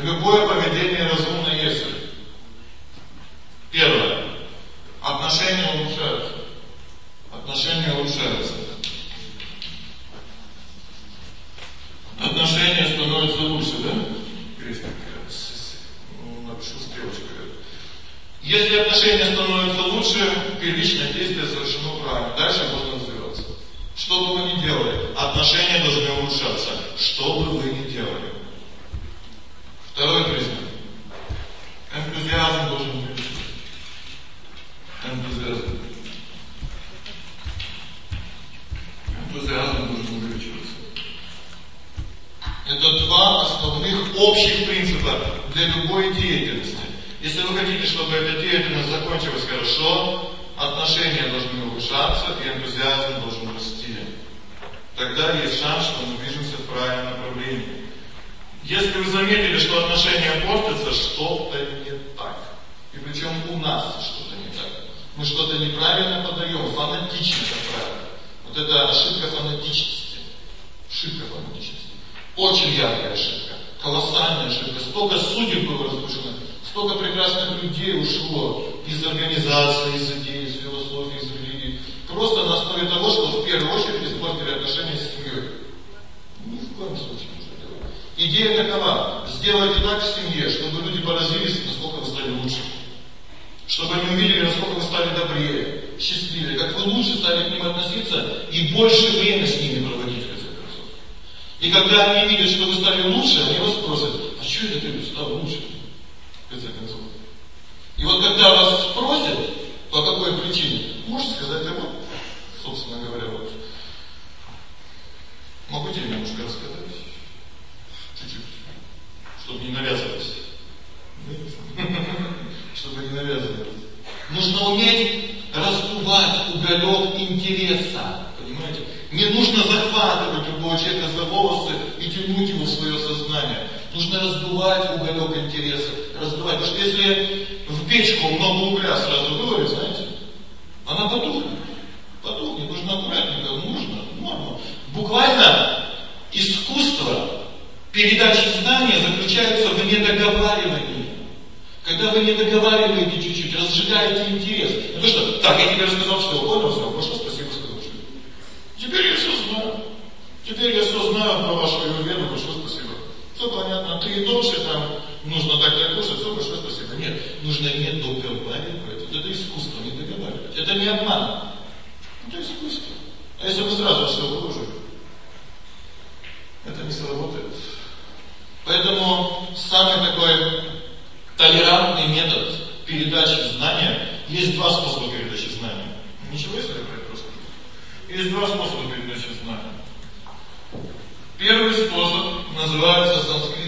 любое поведение разумно, если. Первое. Отношения улучшаются. Отношения улучшаются. Отношения становятся лучше, да? Напишу стрелочкой. Если отношения становятся лучше, первичное действие совершено правильно. Дальше можно развиваться. Что бы вы ни делали, отношения должны улучшаться. Что бы вы ни делали. Второй признак. Энтузиазм должен увеличиваться. Энтузиазм. Энтузиазм должен увеличиваться. Это два основных общих принципа для любой деятельности. Если вы хотите, чтобы эта деятельность закончилась хорошо, отношения должны улучшаться и энтузиазм должен расти. Тогда есть шанс, что мы движемся в правильном направлении. Если вы заметили, что отношения портятся, что-то не так. И причем у нас что-то не так. Мы что-то неправильно подаем, фанатично, как правило. Вот это ошибка фанатичности. Ошибка фанатичности. Очень яркая ошибка. Колоссальная ошибка. Столько судеб было разрушено. Столько прекрасных людей ушло из организации, из идей, из философии, из религии. Просто на основе того, что в первую очередь испортили отношения с семьей. Ни в коем случае не делать. Идея такова. Сделайте так в семье, чтобы люди поразились, насколько вы стали лучше. Чтобы они увидели, насколько вы стали добрее, счастливее, как вы лучше стали к ним относиться и больше времени с ними проводить, в конце концов. И когда они видят, что вы стали лучше, они вас спросят, а что это ты стал лучше? В конце концов. И вот когда вас спросят, по какой причине, можете сказать, вот, собственно говоря, вот. Могу тебе немножко рассказать? Чуть-чуть. Чтобы не навязываться. Чтобы не навязываться. Нужно уметь раздувать уголек интереса. Понимаете? Не нужно захватывать другого человека за волосы и тянуть его в свое сознание. Нужно раздувать уголек интереса. Раздувать. Потому что если в печку много угля сразу вывалить, знаете, она потухнет. Потухнет. Нужно аккуратненько. Нужно. Норма. Буквально искусство передачи знания заключается в недоговаривании. Когда вы не договариваете чуть-чуть, разжигаете интерес. Ну то что, так, я тебе рассказал все, понял все, большое спасибо, сказал. Теперь я все знаю. Теперь я все знаю про вашу аюрведу, большое спасибо. Все понятно, ты и дольше там нужно так кушать, все, большое спасибо. Нет, нужно не договаривать. Это искусство, не договаривать. Это не обман. Это искусство. А если вы сразу все выложили, это не сработает. Поэтому самый такой толерантный метод передачи знания, есть два способа передачи знания. Ничего, если я про это расскажу? Есть два способа передачи знания. Первый способ называется санскрит